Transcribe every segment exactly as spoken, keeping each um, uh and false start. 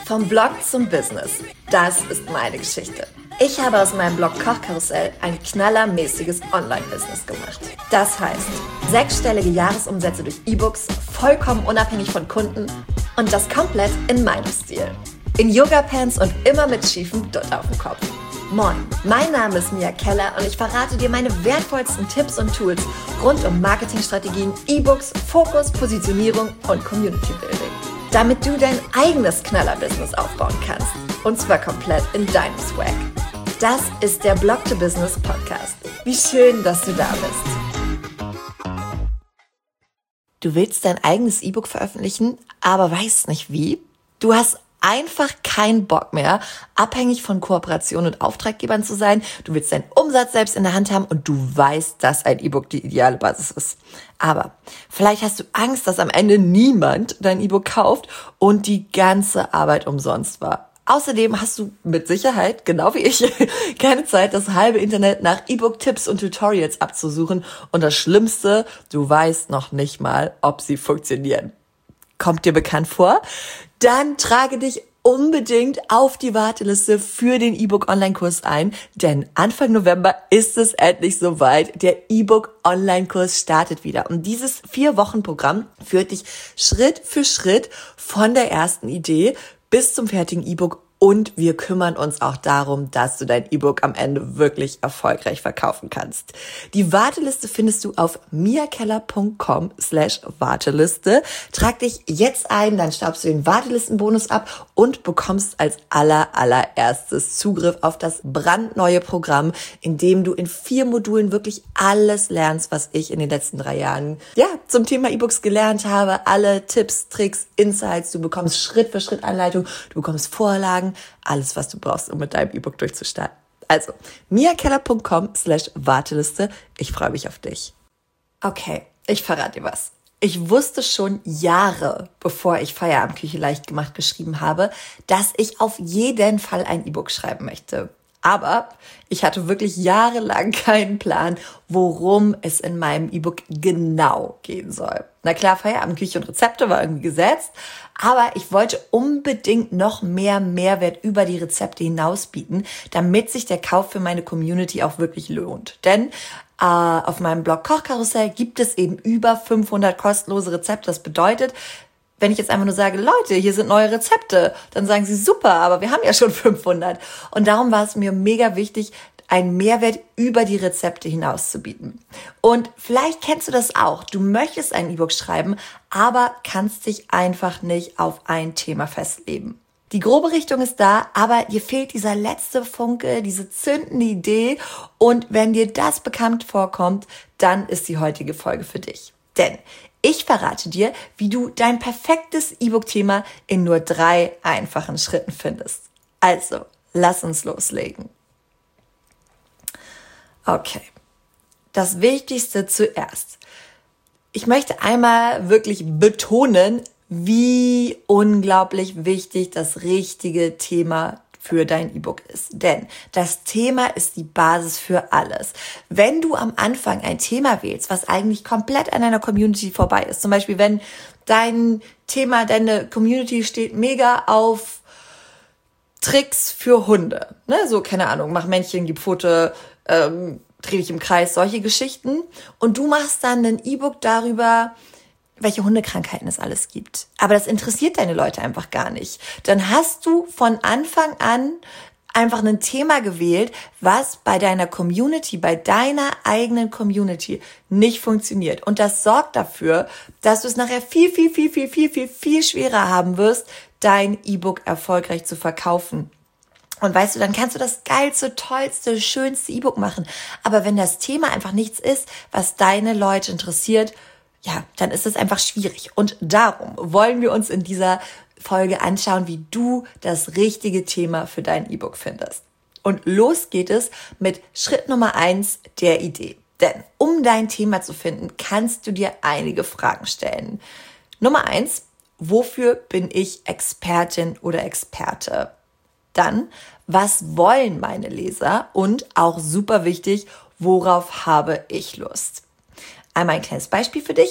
Vom Blog zum Business. Das ist meine Geschichte. Ich habe aus meinem Blog Kochkarussell ein knallermäßiges Online-Business gemacht. Das heißt, sechsstellige Jahresumsätze durch E-Books, vollkommen unabhängig von Kunden und das komplett in meinem Stil. In Yoga-Pants und immer mit schiefem Dutt auf dem Kopf. Moin, mein Name ist Mia Keller und ich verrate dir meine wertvollsten Tipps und Tools rund um Marketingstrategien, E-Books, Fokus, Positionierung und Community-Building. Damit du dein eigenes Knaller-Business aufbauen kannst. Und zwar komplett in deinem Swag. Das ist der Blog to Business Podcast. Wie schön, dass du da bist. Du willst dein eigenes E-Book veröffentlichen, aber weißt nicht wie? Du hast einfach keinen Bock mehr, abhängig von Kooperationen und Auftraggebern zu sein. Du willst deinen Umsatz selbst in der Hand haben und du weißt, dass ein E-Book die ideale Basis ist. Aber vielleicht hast du Angst, dass am Ende niemand dein E-Book kauft und die ganze Arbeit umsonst war. Außerdem hast du mit Sicherheit, genau wie ich, keine Zeit, das halbe Internet nach E-Book-Tipps und Tutorials abzusuchen. Und das Schlimmste, du weißt noch nicht mal, ob sie funktionieren. Kommt dir bekannt vor? Dann trage dich unbedingt auf die Warteliste für den E-Book-Online-Kurs ein, denn Anfang November ist es endlich soweit. Der E-Book-Online-Kurs startet wieder und dieses Vier-Wochen-Programm führt dich Schritt für Schritt von der ersten Idee bis zum fertigen E-Book. Und wir kümmern uns auch darum, dass du dein E-Book am Ende wirklich erfolgreich verkaufen kannst. Die Warteliste findest du auf miakeller.com slash Warteliste. Trag dich jetzt ein, dann staubst du den Wartelistenbonus ab und bekommst als aller allererstes Zugriff auf das brandneue Programm, in dem du in vier Modulen wirklich alles lernst, was ich in den letzten drei Jahren ja zum Thema E-Books gelernt habe. Alle Tipps, Tricks, Insights. Du bekommst Schritt für Schritt Anleitung, du bekommst Vorlagen, alles, was du brauchst, um mit deinem E-Book durchzustarten. Also, miakeller.com slash Warteliste. Ich freue mich auf dich. Okay, ich verrate dir was. Ich wusste schon Jahre, bevor ich Feierabendküche leicht gemacht geschrieben habe, dass ich auf jeden Fall ein E-Book schreiben möchte. Aber ich hatte wirklich jahrelang keinen Plan, worum es in meinem E-Book genau gehen soll. Na klar, Feierabendküche und Rezepte war irgendwie gesetzt, aber ich wollte unbedingt noch mehr Mehrwert über die Rezepte hinaus bieten, damit sich der Kauf für meine Community auch wirklich lohnt. Denn äh, auf meinem Blog Kochkarussell gibt es eben über fünfhundert kostenlose Rezepte. Das bedeutet, wenn ich jetzt einfach nur sage, Leute, hier sind neue Rezepte, dann sagen sie, super, aber wir haben ja schon fünfhundert. Und darum war es mir mega wichtig, einen Mehrwert über die Rezepte hinaus zu bieten. Und vielleicht kennst du das auch. Du möchtest ein E-Book schreiben, aber kannst dich einfach nicht auf ein Thema festlegen. Die grobe Richtung ist da, aber dir fehlt dieser letzte Funke, diese zündende Idee. Und wenn dir das bekannt vorkommt, dann ist die heutige Folge für dich. Denn ich verrate dir, wie du dein perfektes E-Book-Thema in nur drei einfachen Schritten findest. Also, lass uns loslegen. Okay, das Wichtigste zuerst. Ich möchte einmal wirklich betonen, wie unglaublich wichtig das richtige Thema für dein E-Book ist. Denn das Thema ist die Basis für alles. Wenn du am Anfang ein Thema wählst, was eigentlich komplett an deiner Community vorbei ist, zum Beispiel wenn dein Thema, deine Community steht mega auf Tricks für Hunde, ne, so, keine Ahnung, mach Männchen, gib Pfote, ähm, dreh dich im Kreis, solche Geschichten. Und du machst dann ein E-Book darüber, welche Hundekrankheiten es alles gibt. Aber das interessiert deine Leute einfach gar nicht. Dann hast du von Anfang an einfach ein Thema gewählt, was bei deiner Community, bei deiner eigenen Community nicht funktioniert. Und das sorgt dafür, dass du es nachher viel, viel, viel, viel, viel, viel, viel schwerer haben wirst, dein E-Book erfolgreich zu verkaufen. Und weißt du, dann kannst du das geilste, tollste, schönste E-Book machen. Aber wenn das Thema einfach nichts ist, was deine Leute interessiert, ja, dann ist es einfach schwierig. Und darum wollen wir uns in dieser Folge anschauen, wie du das richtige Thema für dein E-Book findest. Und los geht es mit Schritt Nummer eins, der Idee. Denn um dein Thema zu finden, kannst du dir einige Fragen stellen. Nummer eins, wofür bin ich Expertin oder Experte? Dann, was wollen meine Leser? Und auch super wichtig, worauf habe ich Lust? Einmal ein kleines Beispiel für dich.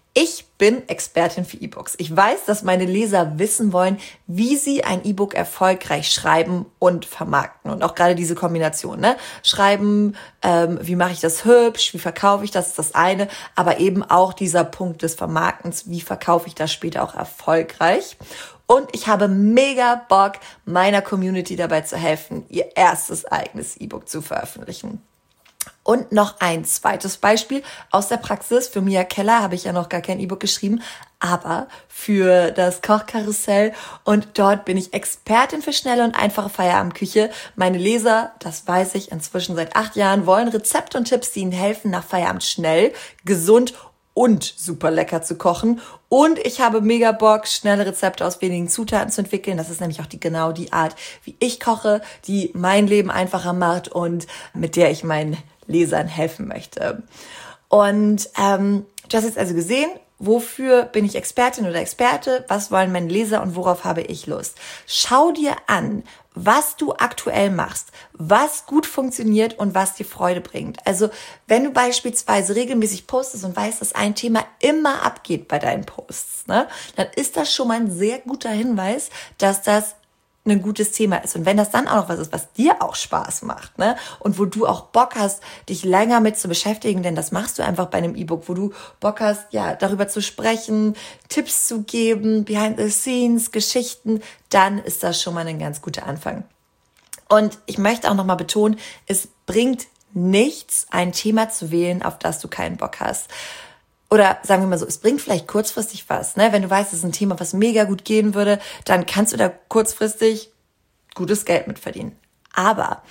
Ich bin Expertin für E-Books. Ich weiß, dass meine Leser wissen wollen, wie sie ein E-Book erfolgreich schreiben und vermarkten. Und auch gerade diese Kombination, ne? Schreiben, ähm, wie mache ich das hübsch, wie verkaufe ich das, ist das eine. Aber eben auch dieser Punkt des Vermarktens, wie verkaufe ich das später auch erfolgreich. Und ich habe mega Bock, meiner Community dabei zu helfen, ihr erstes eigenes E-Book zu veröffentlichen. Und noch ein zweites Beispiel aus der Praxis. Für Mia Keller habe ich ja noch gar kein E-Book geschrieben, aber für das Kochkarussell. Und dort bin ich Expertin für schnelle und einfache Feierabendküche. Meine Leser, das weiß ich inzwischen seit acht Jahren, wollen Rezepte und Tipps, die ihnen helfen, nach Feierabend schnell, gesund und super lecker zu kochen. Und ich habe mega Bock, schnelle Rezepte aus wenigen Zutaten zu entwickeln. Das ist nämlich auch die genau die Art, wie ich koche, die mein Leben einfacher macht und mit der ich meinen Lesern helfen möchte. Und ähm, du hast jetzt also gesehen, wofür bin ich Expertin oder Experte, was wollen meine Leser und worauf habe ich Lust. Schau dir an, was du aktuell machst, was gut funktioniert und was dir Freude bringt. Also wenn du beispielsweise regelmäßig postest und weißt, dass ein Thema immer abgeht bei deinen Posts, ne, dann ist das schon mal ein sehr guter Hinweis, dass das ein gutes Thema ist. Und wenn das dann auch noch was ist, was dir auch Spaß macht, ne, und wo du auch Bock hast, dich länger mit zu beschäftigen, denn das machst du einfach bei einem E-Book, wo du Bock hast, ja, darüber zu sprechen, Tipps zu geben, behind the scenes, Geschichten, dann ist das schon mal ein ganz guter Anfang. Und ich möchte auch nochmal betonen, es bringt nichts, ein Thema zu wählen, auf das du keinen Bock hast. Oder sagen wir mal so, es bringt vielleicht kurzfristig was, ne? Wenn du weißt, es ist ein Thema, was mega gut gehen würde, dann kannst du da kurzfristig gutes Geld mit verdienen. Aber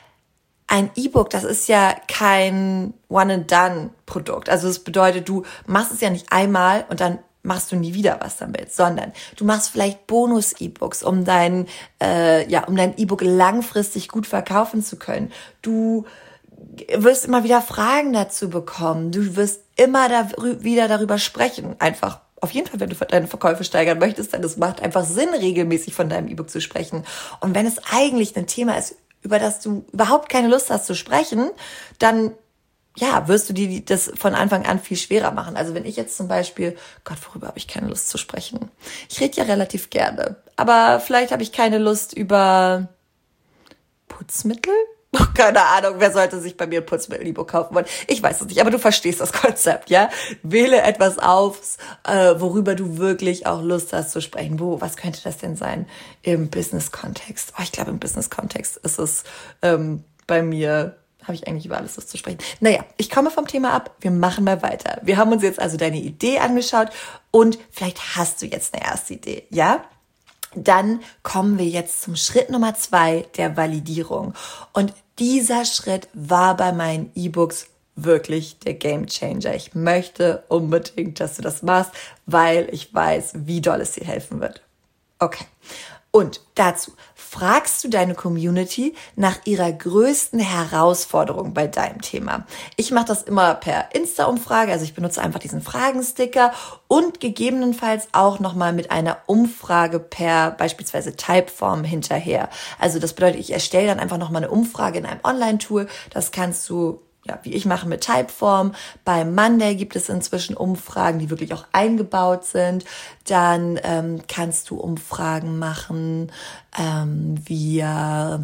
ein E-Book, das ist ja kein One-and-Done-Produkt. Also das bedeutet, du machst es ja nicht einmal und dann machst du nie wieder was damit, sondern du machst vielleicht Bonus-E-Books, um dein, äh, ja, um dein E-Book langfristig gut verkaufen zu können. Du wirst immer wieder Fragen dazu bekommen. Du wirst immer da wieder darüber sprechen. Einfach, auf jeden Fall, wenn du deine Verkäufe steigern möchtest, dann es macht einfach Sinn, regelmäßig von deinem E-Book zu sprechen. Und wenn es eigentlich ein Thema ist, über das du überhaupt keine Lust hast zu sprechen, dann ja, wirst du dir das von Anfang an viel schwerer machen. Also wenn ich jetzt zum Beispiel, Gott, worüber habe ich keine Lust zu sprechen? Ich rede ja relativ gerne, aber vielleicht habe ich keine Lust über Putzmittel? Oh, keine Ahnung, wer sollte sich bei mir ein Putzmittel-E-Book kaufen wollen? Ich weiß es nicht, aber du verstehst das Konzept, ja? Wähle etwas auf, äh, worüber du wirklich auch Lust hast zu sprechen. Wo, was könnte das denn sein im Business-Kontext? Oh, ich glaube, im Business-Kontext ist es ähm, bei mir, habe ich eigentlich über alles Lust zu sprechen. Naja, ich komme vom Thema ab, wir machen mal weiter. Wir haben uns jetzt also deine Idee angeschaut und vielleicht hast du jetzt eine erste Idee, ja? Dann kommen wir jetzt zum Schritt Nummer zwei, der Validierung. Und dieser Schritt war bei meinen E-Books wirklich der Gamechanger. Ich möchte unbedingt, dass du das machst, weil ich weiß, wie doll es dir helfen wird. Okay. Und dazu fragst du deine Community nach ihrer größten Herausforderung bei deinem Thema. Ich mache das immer per Insta-Umfrage, also ich benutze einfach diesen Fragensticker und gegebenenfalls auch nochmal mit einer Umfrage per beispielsweise Typeform hinterher. Also das bedeutet, ich erstelle dann einfach nochmal eine Umfrage in einem Online-Tool. Das kannst du, ja, wie ich mache, mit Typeform. Bei Monday gibt es inzwischen Umfragen, die wirklich auch eingebaut sind. Dann ähm, kannst du Umfragen machen ähm, via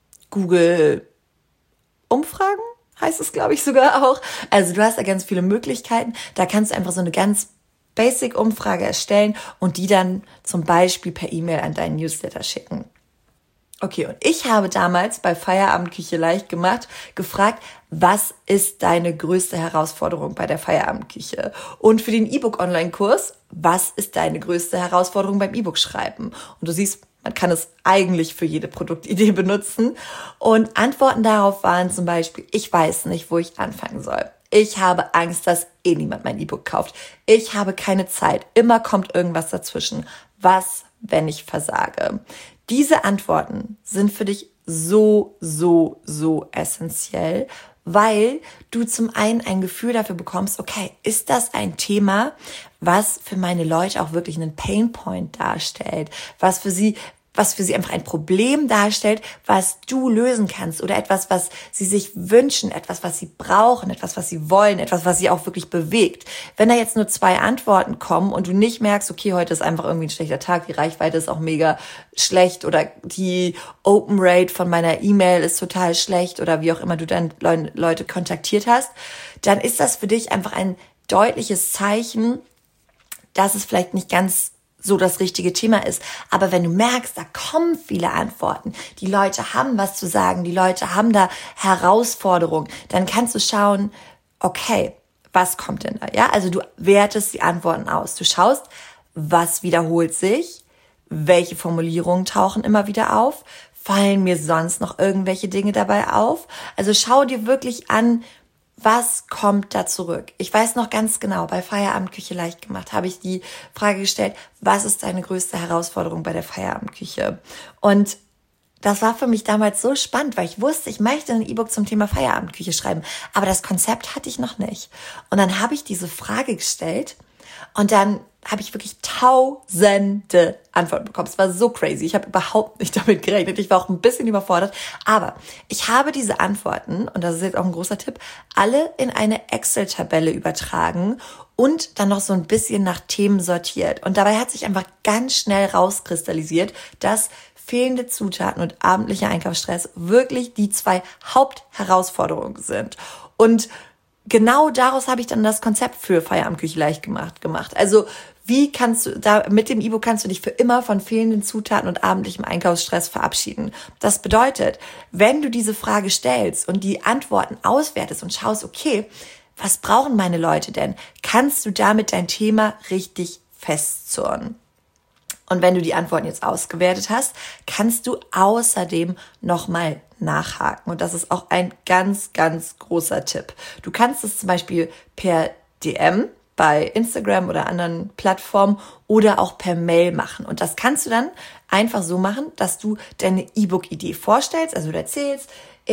Google Umfragen, heißt es, glaube ich, sogar auch. Also du hast da ganz viele Möglichkeiten. Da kannst du einfach so eine ganz Basic-Umfrage erstellen und die dann zum Beispiel per E-Mail an deinen Newsletter schicken. Okay, und ich habe damals bei Feierabendküche leicht gemacht, gefragt, was ist deine größte Herausforderung bei der Feierabendküche? Und für den E-Book-Online-Kurs, was ist deine größte Herausforderung beim E-Book-Schreiben? Und du siehst, man kann es eigentlich für jede Produktidee benutzen. Und Antworten darauf waren zum Beispiel, ich weiß nicht, wo ich anfangen soll. Ich habe Angst, dass eh niemand mein E-Book kauft. Ich habe keine Zeit. Immer kommt irgendwas dazwischen. Was, wenn ich versage? Diese Antworten sind für dich so, so, so essentiell, weil du zum einen ein Gefühl dafür bekommst, okay, ist das ein Thema, was für meine Leute auch wirklich einen Painpoint darstellt, was für sie was für sie einfach ein Problem darstellt, was du lösen kannst oder etwas, was sie sich wünschen, etwas, was sie brauchen, etwas, was sie wollen, etwas, was sie auch wirklich bewegt. Wenn da jetzt nur zwei Antworten kommen und du nicht merkst, okay, heute ist einfach irgendwie ein schlechter Tag, die Reichweite ist auch mega schlecht oder die Open Rate von meiner E-Mail ist total schlecht oder wie auch immer du dann Leute kontaktiert hast, dann ist das für dich einfach ein deutliches Zeichen, dass es vielleicht nicht ganz so das richtige Thema ist. Aber wenn du merkst, da kommen viele Antworten, die Leute haben was zu sagen, die Leute haben da Herausforderungen, dann kannst du schauen, okay, was kommt denn da? Ja, also du wertest die Antworten aus. Du schaust, was wiederholt sich, welche Formulierungen tauchen immer wieder auf, fallen mir sonst noch irgendwelche Dinge dabei auf? Also schau dir wirklich an, was kommt da zurück? Ich weiß noch ganz genau, bei Feierabendküche leicht gemacht habe ich die Frage gestellt, was ist deine größte Herausforderung bei der Feierabendküche? Und das war für mich damals so spannend, weil ich wusste, ich möchte ein E-Book zum Thema Feierabendküche schreiben, aber das Konzept hatte ich noch nicht. Und dann habe ich diese Frage gestellt und dann habe ich wirklich tausende Antworten bekommen. Es war so crazy. Ich habe überhaupt nicht damit gerechnet. Ich war auch ein bisschen überfordert. Aber ich habe diese Antworten, und das ist jetzt auch ein großer Tipp, alle in eine Excel-Tabelle übertragen und dann noch so ein bisschen nach Themen sortiert. Und dabei hat sich einfach ganz schnell rauskristallisiert, dass fehlende Zutaten und abendlicher Einkaufsstress wirklich die zwei Hauptherausforderungen sind. Und genau daraus habe ich dann das Konzept für Feierabendküche leicht gemacht, gemacht. Also wie kannst du da, mit dem E-Book kannst du dich für immer von fehlenden Zutaten und abendlichem Einkaufsstress verabschieden. Das bedeutet, wenn du diese Frage stellst und die Antworten auswertest und schaust, okay, was brauchen meine Leute denn? Kannst du damit dein Thema richtig festzurren? Und wenn du die Antworten jetzt ausgewertet hast, kannst du außerdem nochmal nachhaken. Und das ist auch ein ganz, ganz großer Tipp. Du kannst es zum Beispiel per D M bei Instagram oder anderen Plattformen oder auch per Mail machen. Und das kannst du dann einfach so machen, dass du deine E-Book-Idee vorstellst. Also du erzählst,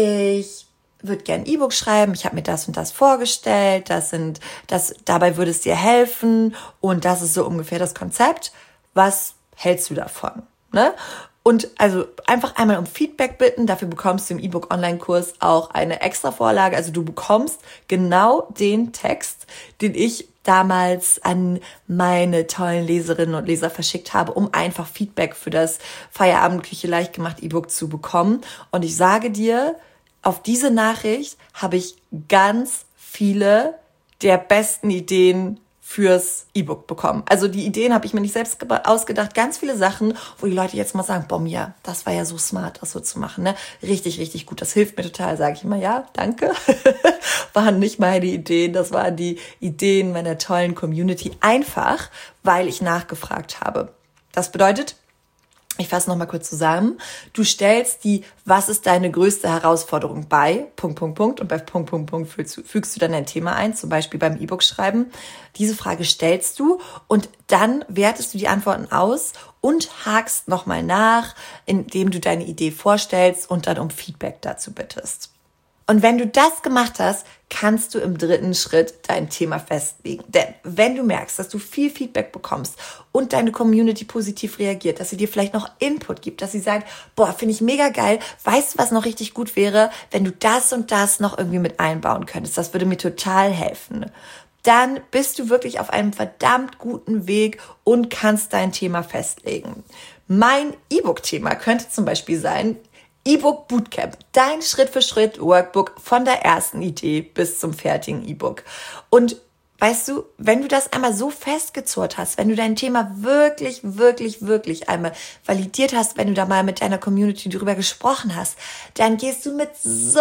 ich würde gerne ein E-Book schreiben, ich habe mir das und das vorgestellt, das sind, das, dabei würde es dir helfen und das ist so ungefähr das Konzept. Was hältst du davon? Ne? Und also einfach einmal um Feedback bitten. Dafür bekommst du im E-Book-Online-Kurs auch eine extra Vorlage. Also du bekommst genau den Text, den ich damals an meine tollen Leserinnen und Leser verschickt habe, um einfach Feedback für das Feierabendküche leicht gemacht E-Book zu bekommen. Und ich sage dir, auf diese Nachricht habe ich ganz viele der besten Ideen fürs E-Book bekommen. Also die Ideen habe ich mir nicht selbst ausgedacht. Ganz viele Sachen, wo die Leute jetzt mal sagen, boah, Mia, das war ja so smart, das so zu machen. Ne? Richtig, richtig gut. Das hilft mir total, sage ich immer. Ja, danke. Waren nicht meine Ideen, das waren die Ideen meiner tollen Community. Einfach, weil ich nachgefragt habe. Das bedeutet, ich fasse nochmal kurz zusammen. Du stellst die, was ist deine größte Herausforderung bei, Punkt, Punkt, Punkt, und bei Punkt, Punkt, Punkt fügst, fügst du dann ein Thema ein, zum Beispiel beim E-Book schreiben. Diese Frage stellst du und dann wertest du die Antworten aus und hakst nochmal nach, indem du deine Idee vorstellst und dann um Feedback dazu bittest. Und wenn du das gemacht hast, kannst du im dritten Schritt dein Thema festlegen. Denn wenn du merkst, dass du viel Feedback bekommst und deine Community positiv reagiert, dass sie dir vielleicht noch Input gibt, dass sie sagt, boah, finde ich mega geil, weißt du, was noch richtig gut wäre, wenn du das und das noch irgendwie mit einbauen könntest. Das würde mir total helfen. Dann bist du wirklich auf einem verdammt guten Weg und kannst dein Thema festlegen. Mein E-Book-Thema könnte zum Beispiel sein, E-Book Bootcamp, dein Schritt-für-Schritt-Workbook von der ersten Idee bis zum fertigen E-Book. Und weißt du, wenn du das einmal so festgezurrt hast, wenn du dein Thema wirklich, wirklich, wirklich einmal validiert hast, wenn du da mal mit deiner Community drüber gesprochen hast, dann gehst du mit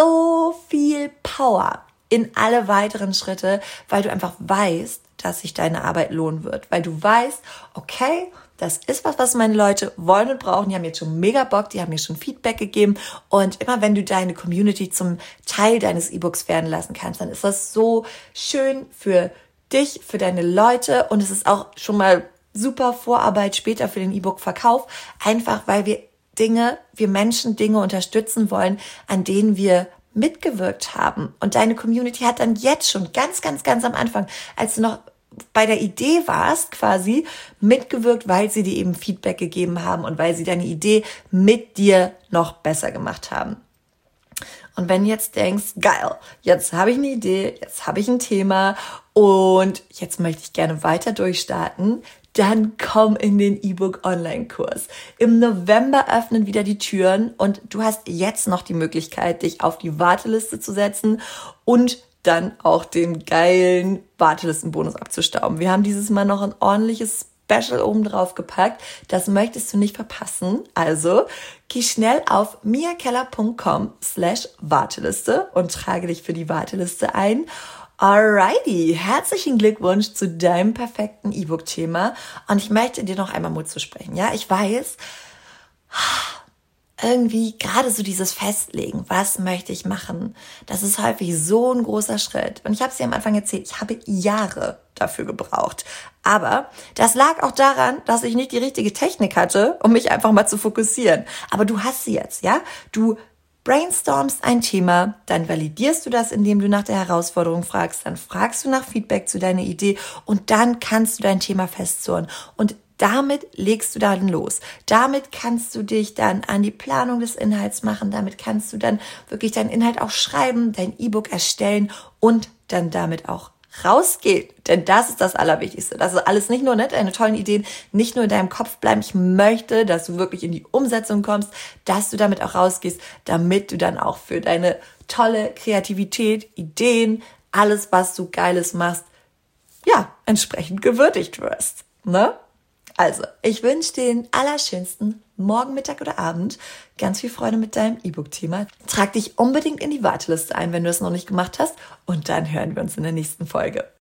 so viel Power in alle weiteren Schritte, weil du einfach weißt, dass sich deine Arbeit lohnen wird. Weil du weißt, okay, das ist was, was meine Leute wollen und brauchen. Die haben jetzt schon mega Bock, die haben mir schon Feedback gegeben. Und immer wenn du deine Community zum Teil deines E-Books werden lassen kannst, dann ist das so schön für dich, für deine Leute. Und es ist auch schon mal super Vorarbeit später für den E-Book-Verkauf. Einfach, weil wir Dinge, wir Menschen Dinge unterstützen wollen, an denen wir mitgewirkt haben. Und deine Community hat dann jetzt schon ganz, ganz, ganz am Anfang, als du noch bei der Idee warst, quasi mitgewirkt, weil sie dir eben Feedback gegeben haben und weil sie deine Idee mit dir noch besser gemacht haben. Und wenn du jetzt denkst, geil, jetzt habe ich eine Idee, jetzt habe ich ein Thema und jetzt möchte ich gerne weiter durchstarten, dann komm in den E-Book-Online-Kurs. Im November öffnen wieder die Türen und du hast jetzt noch die Möglichkeit, dich auf die Warteliste zu setzen und dann auch den geilen Wartelistenbonus abzustauben. Wir haben dieses Mal noch ein ordentliches Special oben drauf gepackt. Das möchtest du nicht verpassen. Also geh schnell auf miakeller.com slash Warteliste und trage dich für die Warteliste ein. Alrighty, herzlichen Glückwunsch zu deinem perfekten E-Book-Thema. Und ich möchte dir noch einmal Mut zusprechen. Ja, ich weiß, irgendwie gerade so dieses Festlegen, was möchte ich machen, das ist häufig so ein großer Schritt. Und ich habe es dir am Anfang erzählt, ich habe Jahre dafür gebraucht. Aber das lag auch daran, dass ich nicht die richtige Technik hatte, um mich einfach mal zu fokussieren. Aber du hast sie jetzt, ja? Du brainstormst ein Thema, dann validierst du das, indem du nach der Herausforderung fragst, dann fragst du nach Feedback zu deiner Idee und dann kannst du dein Thema festzurren. Und damit legst du dann los. Damit kannst du dich dann an die Planung des Inhalts machen. Damit kannst du dann wirklich deinen Inhalt auch schreiben, dein E-Book erstellen und dann damit auch rausgehen. Denn das ist das Allerwichtigste. Das ist alles nicht nur, ne, deine tollen Ideen, nicht nur in deinem Kopf bleiben. Ich möchte, dass du wirklich in die Umsetzung kommst, dass du damit auch rausgehst, damit du dann auch für deine tolle Kreativität, Ideen, alles, was du Geiles machst, ja, entsprechend gewürdigt wirst, ne? Also, ich wünsche dir den allerschönsten Morgen, Mittag oder Abend. Ganz viel Freude mit deinem E-Book-Thema. Trag dich unbedingt in die Warteliste ein, wenn du es noch nicht gemacht hast. Und dann hören wir uns in der nächsten Folge.